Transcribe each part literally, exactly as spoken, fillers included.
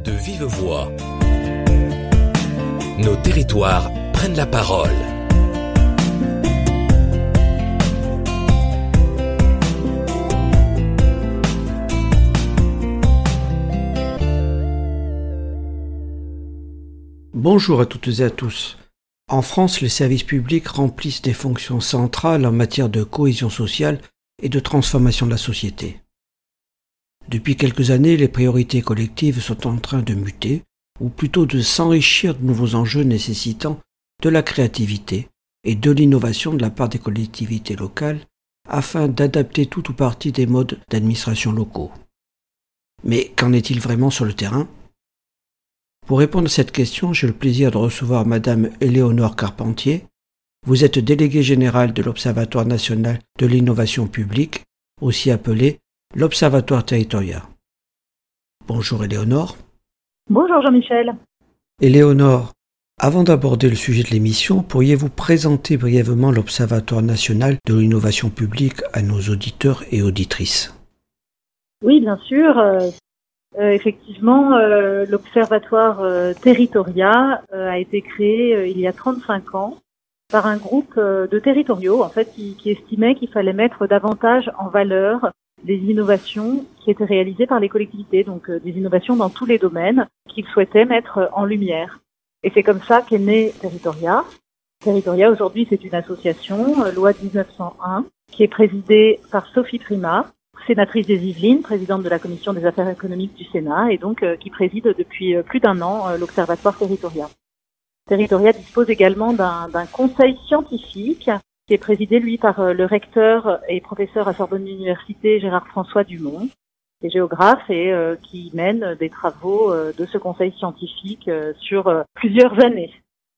De vive voix. Nos territoires prennent la parole. Bonjour à toutes et à tous. En France, les services publics remplissent des fonctions centrales en matière de cohésion sociale et de transformation de la société. Depuis quelques années, les priorités collectives sont en train de muter, ou plutôt de s'enrichir de nouveaux enjeux nécessitant de la créativité et de l'innovation de la part des collectivités locales afin d'adapter tout ou partie des modes d'administration locaux. Mais qu'en est-il vraiment sur le terrain ? Pour répondre à cette question, j'ai le plaisir de recevoir Madame Éléonore Carpentier. Vous êtes déléguée générale de l'Observatoire national de l'innovation publique, aussi appelé l'Observatoire territorial. Bonjour Éléonore. Bonjour Jean-Michel. Éléonore, avant d'aborder le sujet de l'émission, pourriez-vous présenter brièvement l'Observatoire national de l'innovation publique à nos auditeurs et auditrices ? Oui, bien sûr. Euh, euh, effectivement, euh, l'Observatoire euh, territorial euh, a été créé euh, il y a trente-cinq ans par un groupe euh, de territoriaux en fait, qui, qui estimait qu'il fallait mettre davantage en valeur des innovations qui étaient réalisées par les collectivités, donc euh, des innovations dans tous les domaines qu'ils souhaitaient mettre euh, en lumière. Et c'est comme ça qu'est né Territoria. Territoria, aujourd'hui, c'est une association, euh, loi dix-neuf cent un, qui est présidée par Sophie Primas, sénatrice des Yvelines, présidente de la Commission des affaires économiques du Sénat, et donc euh, qui préside depuis euh, plus d'un an euh, l'Observatoire Territoria. Territoria dispose également d'un, d'un conseil scientifique qui est présidé, lui, par euh, le recteur et professeur à Sorbonne Université, Gérard-François Dumont, qui est géographe et euh, qui mène des travaux euh, de ce conseil scientifique euh, sur euh, plusieurs années.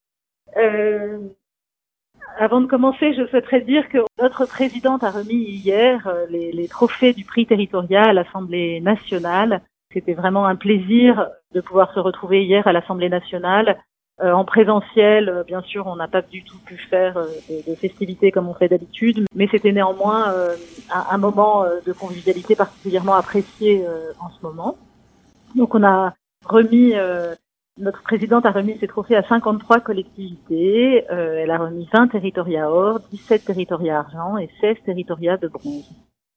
Euh, avant de commencer, je souhaiterais dire que notre présidente a remis hier euh, les, les trophées du prix Territoria à l'Assemblée nationale. C'était vraiment un plaisir de pouvoir se retrouver hier à l'Assemblée nationale. Euh, en présentiel, euh, bien sûr, on n'a pas du tout pu faire euh, de, de festivités comme on fait d'habitude, mais c'était néanmoins euh, un, un moment euh, de convivialité particulièrement apprécié euh, en ce moment. Donc on a remis, euh, notre présidente a remis ses trophées à cinquante-trois collectivités, euh, elle a remis vingt territoria or, dix-sept territoria argent et seize territoria de bronze.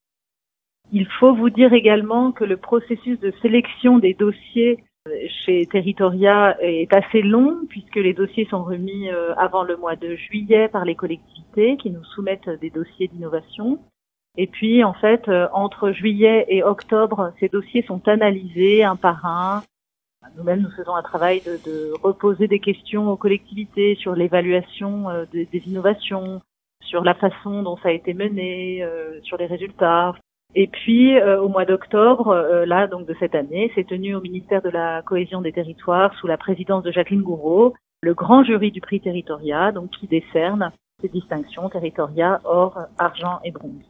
Il faut vous dire également que le processus de sélection des dossiers chez Territoria est assez long puisque les dossiers sont remis avant le mois de juillet par les collectivités qui nous soumettent des dossiers d'innovation. Et puis, en fait, entre juillet et octobre, ces dossiers sont analysés un par un. Nous-mêmes, nous faisons un travail de, de reposer des questions aux collectivités sur l'évaluation des, des innovations, sur la façon dont ça a été mené, euh, sur les résultats. Et puis, euh, au mois d'octobre, euh, là, donc de cette année, s'est tenu au ministère de la Cohésion des Territoires, sous la présidence de Jacqueline Gouraud, le grand jury du prix Territoria, donc qui décerne ces distinctions Territoria, or, argent et bronze.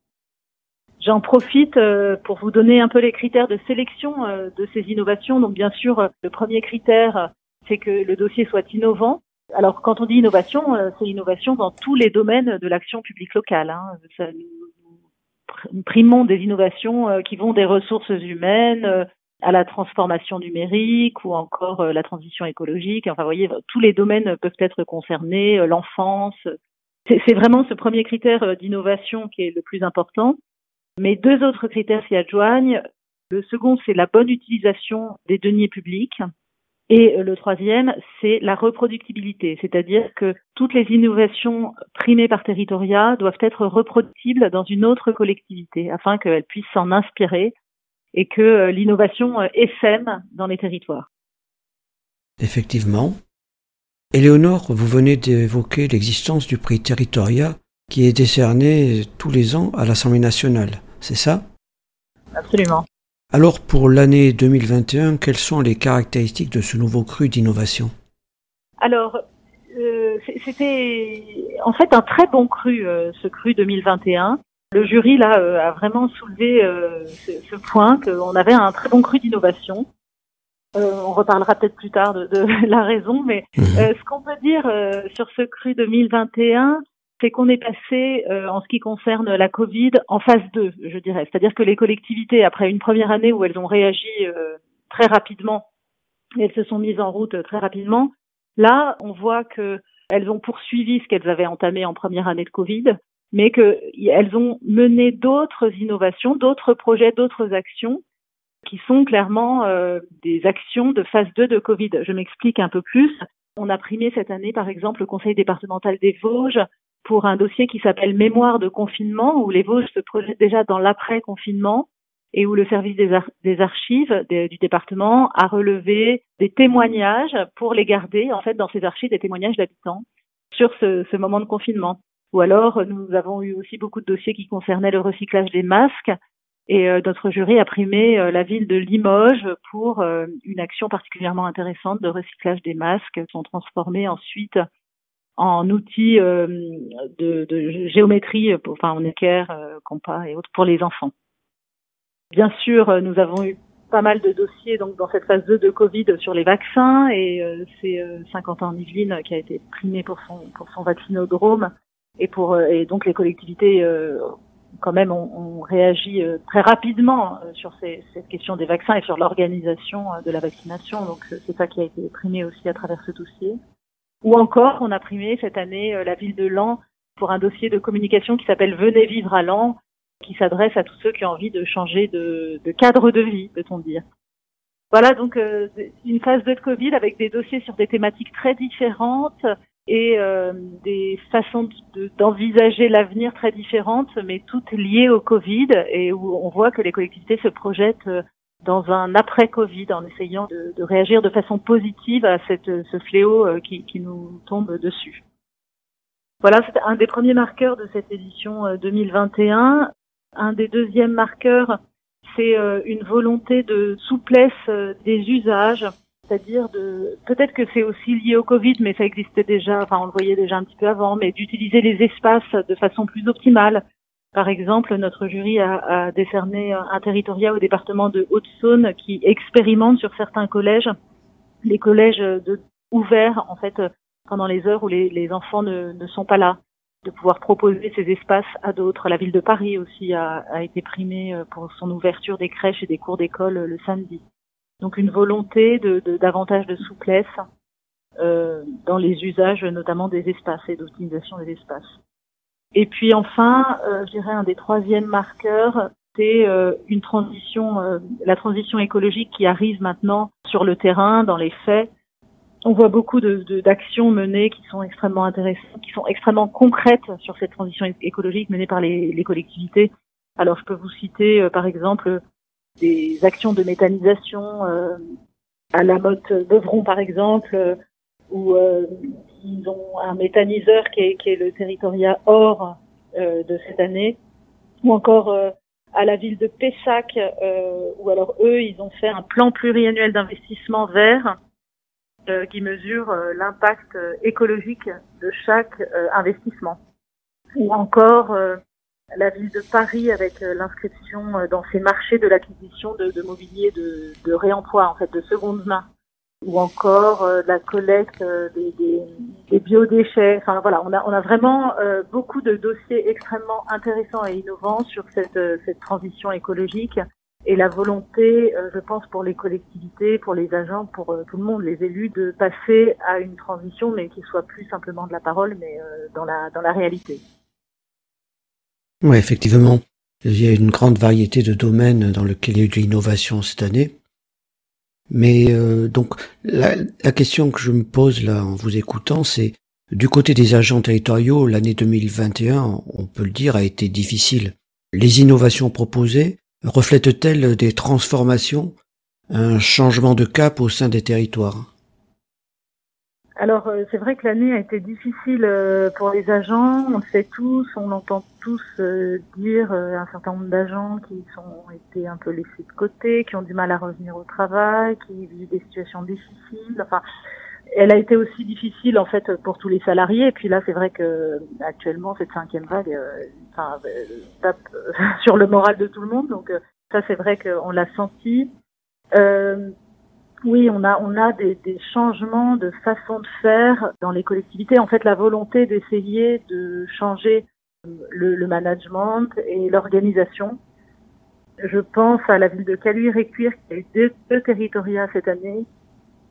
J'en profite euh, pour vous donner un peu les critères de sélection euh, de ces innovations. Donc, bien sûr, euh, le premier critère, c'est que le dossier soit innovant. Alors, quand on dit innovation, euh, c'est innovation dans tous les domaines de l'action publique locale. Hein. Ça, Nous primons des innovations euh, qui vont des ressources humaines euh, à la transformation numérique ou encore euh, la transition écologique. Enfin, vous voyez, tous les domaines peuvent être concernés, euh, l'enfance. C'est, c'est vraiment ce premier critère euh, d'innovation qui est le plus important. Mais deux autres critères s'y adjoignent. Le second, c'est la bonne utilisation des deniers publics. Et le troisième, c'est la reproductibilité, c'est-à-dire que toutes les innovations primées par Territoria doivent être reproductibles dans une autre collectivité afin qu'elles puissent s'en inspirer et que l'innovation essaime dans les territoires. Effectivement. Éléonore, vous venez d'évoquer l'existence du prix Territoria qui est décerné tous les ans à l'Assemblée nationale, c'est ça ? Absolument. Alors, pour l'année deux mille vingt et un, quelles sont les caractéristiques de ce nouveau cru d'innovation ? Alors, euh, c'était en fait un très bon cru, euh, ce cru deux mille vingt et un. Le jury, là, euh, a vraiment soulevé euh, ce, ce point qu'on avait un très bon cru d'innovation. Euh, on reparlera peut-être plus tard de, de la raison, mais euh, ce qu'on peut dire euh, sur ce cru deux mille vingt et un, c'est qu'on est passé, euh, en ce qui concerne la Covid, en phase deux, je dirais. C'est-à-dire que les collectivités, après une première année où elles ont réagi euh, très rapidement et elles se sont mises en route très rapidement. Là, on voit qu'elles ont poursuivi ce qu'elles avaient entamé en première année de Covid, mais qu'elles ont mené d'autres innovations, d'autres projets, d'autres actions qui sont clairement euh, des actions de phase deux de Covid. Je m'explique un peu plus. On a primé cette année, par exemple, le Conseil départemental des Vosges pour un dossier qui s'appelle Mémoire de confinement, où les Vosges se projettent déjà dans l'après-confinement et où le service des, ar- des archives des, du département a relevé des témoignages pour les garder, en fait, dans ces archives, des témoignages d'habitants sur ce, ce moment de confinement. Ou alors, nous avons eu aussi beaucoup de dossiers qui concernaient le recyclage des masques. Et euh, notre jury a primé euh, la ville de Limoges pour euh, une action particulièrement intéressante de recyclage des masques qui sont transformés ensuite en outils euh, de, de géométrie, pour, enfin en équerre, euh, compas et autres pour les enfants. Bien sûr, euh, nous avons eu pas mal de dossiers donc dans cette phase deux de Covid sur les vaccins et euh, c'est euh, Saint-Quentin-en-Yvelines qui a été primé pour son pour son vaccinodrome et pour euh, et donc les collectivités euh, quand même, on, on réagit euh, très rapidement euh, sur ces, cette question des vaccins et sur l'organisation euh, de la vaccination. Donc, c'est ça qui a été primé aussi à travers ce dossier. Ou encore, on a primé cette année euh, la ville de Laon pour un dossier de communication qui s'appelle Venez vivre à Laon, qui s'adresse à tous ceux qui ont envie de changer de, de cadre de vie, peut-on dire. Voilà, donc euh, une phase deux de Covid avec des dossiers sur des thématiques très différentes et euh, des façons de, d'envisager l'avenir très différentes, mais toutes liées au Covid, et où on voit que les collectivités se projettent dans un après-Covid en essayant de, de réagir de façon positive à cette, ce fléau qui, qui nous tombe dessus. Voilà, c'est un des premiers marqueurs de cette édition deux mille vingt et un. Un des deuxièmes marqueurs, c'est une volonté de souplesse des usages. C'est-à-dire de, peut-être que c'est aussi lié au Covid, mais ça existait déjà, enfin on le voyait déjà un petit peu avant, mais d'utiliser les espaces de façon plus optimale. Par exemple, notre jury a, a décerné un territoriat au département de Haute-Saône qui expérimente sur certains collèges, les collèges de, ouverts en fait pendant les heures où les, les enfants ne, ne sont pas là, de pouvoir proposer ces espaces à d'autres. La ville de Paris aussi a, a été primée pour son ouverture des crèches et des cours d'école le samedi. Donc une volonté de, de davantage de souplesse euh, dans les usages, notamment des espaces et d'optimisation des espaces. Et puis enfin, euh, je dirais un des troisièmes marqueurs, c'est euh, une transition, euh, la transition écologique qui arrive maintenant sur le terrain, dans les faits. On voit beaucoup de, de, d'actions menées qui sont extrêmement intéressantes, qui sont extrêmement concrètes sur cette transition écologique menée par les, les collectivités. Alors je peux vous citer euh, par exemple des actions de méthanisation euh, à la Motte Beuvron par exemple, euh, où euh, ils ont un méthaniseur qui est, qui est le territoriat or euh, de cette année, ou encore euh, à la ville de Pessac, euh, où alors eux ils ont fait un plan pluriannuel d'investissement vert euh, qui mesure euh, l'impact euh, écologique de chaque euh, investissement, ou encore euh, la ville de Paris avec euh, l'inscription euh, dans ses marchés de l'acquisition de, de mobilier de, de réemploi, en fait, de seconde main, ou encore euh, la collecte euh, des, des, des biodéchets. Enfin voilà, on a, on a vraiment euh, beaucoup de dossiers extrêmement intéressants et innovants sur cette, euh, cette transition écologique et la volonté, euh, je pense, pour les collectivités, pour les agents, pour euh, tout le monde, les élus, de passer à une transition, mais qui soit plus simplement de la parole, mais euh, dans la, dans la réalité. Oui, effectivement, il y a une grande variété de domaines dans lesquels il y a eu de l'innovation cette année. Mais euh, donc, la, la question que je me pose là en vous écoutant, c'est du côté des agents territoriaux, l'année deux mille vingt et un, on peut le dire, a été difficile. Les innovations proposées reflètent-elles des transformations, un changement de cap au sein des territoires ? Alors, euh, c'est vrai que l'année a été difficile euh, pour les agents. On le sait tous, on entend tous euh, dire euh, un certain nombre d'agents qui ont été un peu laissés de côté, qui ont du mal à revenir au travail, qui vivent des situations difficiles. Enfin, elle a été aussi difficile en fait pour tous les salariés. Et puis là, c'est vrai que actuellement, cette cinquième vague, euh, enfin, euh, tape euh, sur le moral de tout le monde. Donc euh, ça, c'est vrai qu'on l'a senti. Euh, Oui, on a on a des, des changements de façon de faire dans les collectivités. En fait, la volonté d'essayer de changer le, le management et l'organisation. Je pense à la ville de Caluire-et-Cuire qui a eu deux, deux territoriats cette année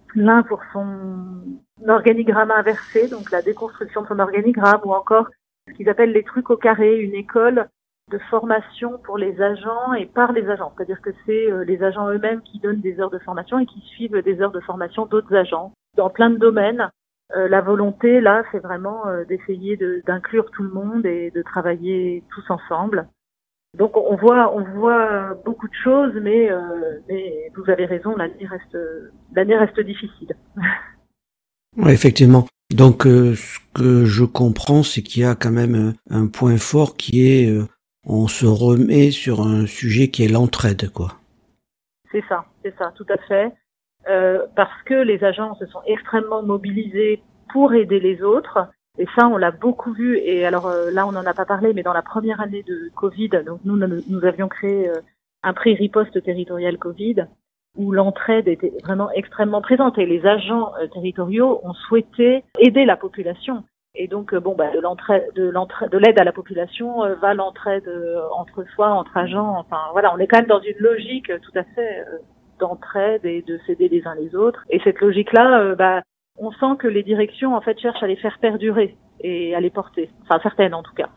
l'un pour son organigramme inversé, donc la déconstruction de son organigramme, ou encore ce qu'ils appellent les trucs au carré, une école de formation pour les agents et par les agents. C'est-à-dire que c'est les agents eux-mêmes qui donnent des heures de formation et qui suivent des heures de formation d'autres agents dans plein de domaines. Euh, la volonté, là, c'est vraiment euh, d'essayer de, d'inclure tout le monde et de travailler tous ensemble. Donc, on voit, on voit beaucoup de choses, mais, euh, mais vous avez raison, l'année reste, l'année reste difficile. Oui, effectivement. Donc, euh, ce que je comprends, c'est qu'il y a quand même un point fort qui est, euh, on se remet sur un sujet qui est l'entraide, quoi. C'est ça, c'est ça, tout à fait. Euh, parce que les agents se sont extrêmement mobilisés pour aider les autres. Et ça, on l'a beaucoup vu. Et alors euh, là, on n'en a pas parlé, mais dans la première année de Covid, donc nous, nous, nous avions créé euh, un prix riposte territorial Covid, où l'entraide était vraiment extrêmement présente. Et les agents euh, territoriaux ont souhaité aider la population. Et donc, euh, bon, bah, de l'entraide, de l'entraide, de l'aide à la population euh, va l'entraide euh, entre soi, entre agents. Enfin, voilà, on est quand même dans une logique euh, tout à fait euh, d'entraide et de s'aider les uns les autres. Et cette logique-là, euh, bah, on sent que les directions, en fait, cherchent à les faire perdurer et à les porter. Enfin, certaines, en tout cas.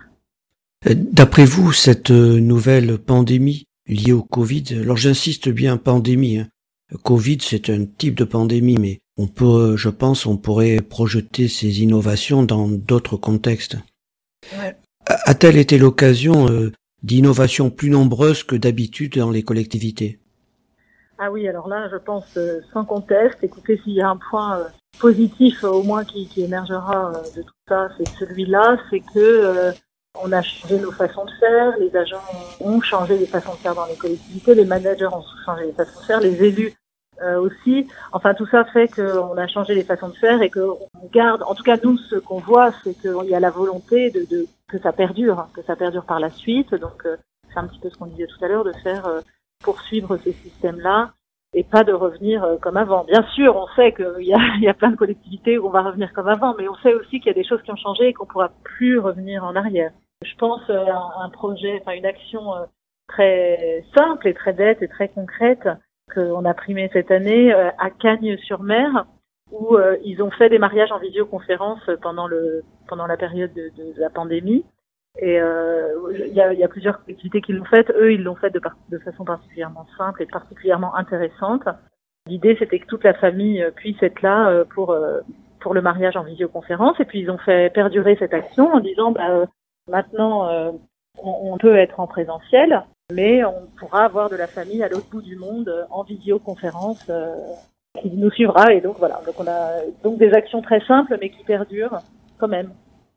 D'après vous, cette nouvelle pandémie liée au Covid, alors j'insiste bien pandémie, hein. Covid, c'est un type de pandémie, mais on peut, je pense, on pourrait projeter ces innovations dans d'autres contextes. Ouais. A-t-elle été l'occasion euh, d'innovations plus nombreuses que d'habitude dans les collectivités ? Ah oui, alors là, je pense euh, sans conteste. Écoutez, s'il y a un point euh, positif euh, au moins qui, qui émergera euh, de tout ça, c'est celui-là, c'est que euh, on a changé nos façons de faire, les agents ont changé les façons de faire dans les collectivités, les managers ont changé les façons de faire, les élus euh, aussi. Enfin, tout ça fait qu'on a changé les façons de faire et qu'on garde, en tout cas nous, ce qu'on voit, c'est qu'il y a la volonté de, de que ça perdure, hein, que ça perdure par la suite. Donc, euh, c'est un petit peu ce qu'on disait tout à l'heure, de faire euh, poursuivre ces systèmes-là et pas de revenir euh, comme avant. Bien sûr, on sait qu'il y a, il y a plein de collectivités où on va revenir comme avant, mais on sait aussi qu'il y a des choses qui ont changé et qu'on pourra plus revenir en arrière. Je pense euh, à un projet, enfin une action euh, très simple et très bête et très concrète qu'on a primée cette année euh, à Cagnes-sur-Mer, où euh, ils ont fait des mariages en visioconférence pendant le pendant la période de, de, de la pandémie. Et euh, il y a, y a plusieurs collectivités qui l'ont fait. Eux, ils l'ont fait de, par- de façon particulièrement simple et particulièrement intéressante. L'idée, c'était que toute la famille puisse être là euh, pour euh, pour le mariage en visioconférence. Et puis, ils ont fait perdurer cette action en disant, bah, euh, maintenant, euh, on, on peut être en présentiel, mais on pourra avoir de la famille à l'autre bout du monde euh, en visioconférence euh, qui nous suivra. Et donc, voilà. Donc, on a donc des actions très simples, mais qui perdurent quand même.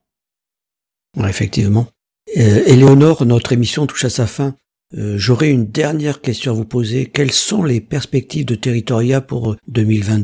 Ouais, effectivement. Euh, Éléonore, notre émission touche à sa fin. Euh, j'aurais une dernière question à vous poser. Quelles sont les perspectives de Territoria pour deux mille vingt-deux ?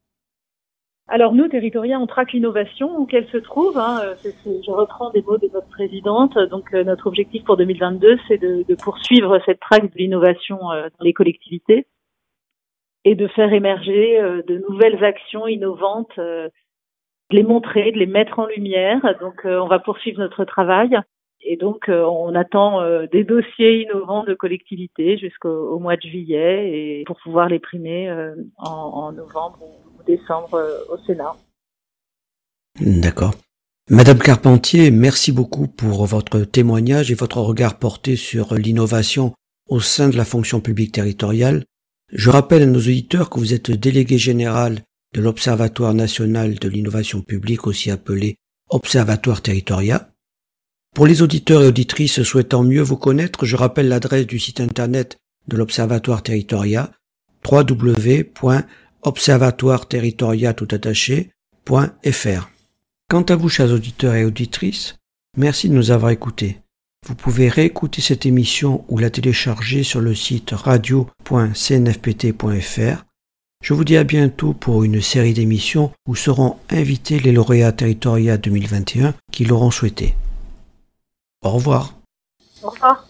Alors nous, Territoria, on traque l'innovation où qu'elle se trouve. Hein. C'est, c'est, je reprends des mots de votre présidente. Donc euh, notre objectif pour deux mille vingt-deux, c'est de, de poursuivre cette traque de l'innovation euh, dans les collectivités et de faire émerger euh, de nouvelles actions innovantes, euh, de les montrer, de les mettre en lumière. Donc euh, on va poursuivre notre travail. Et donc, euh, on attend euh, des dossiers innovants de collectivités jusqu'au au mois de juillet et pour pouvoir les primer euh, en, en novembre ou décembre euh, au Sénat. D'accord. Madame Carpentier, merci beaucoup pour votre témoignage et votre regard porté sur l'innovation au sein de la fonction publique territoriale. Je rappelle à nos auditeurs que vous êtes délégué général de l'Observatoire national de l'innovation publique, aussi appelé Observatoire Territoria. Pour les auditeurs et auditrices souhaitant mieux vous connaître, je rappelle l'adresse du site internet de l'Observatoire Territoria, w w w point observatoire territoria tout attaché point f r. Quant à vous, chers auditeurs et auditrices, merci de nous avoir écoutés. Vous pouvez réécouter cette émission ou la télécharger sur le site radio point c n f p t point f r. Je vous dis à bientôt pour une série d'émissions où seront invités les lauréats Territoria deux mille vingt et un qui l'auront souhaité. Au revoir. Au revoir.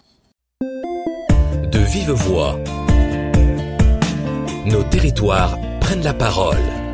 De vive voix, nos territoires prennent la parole.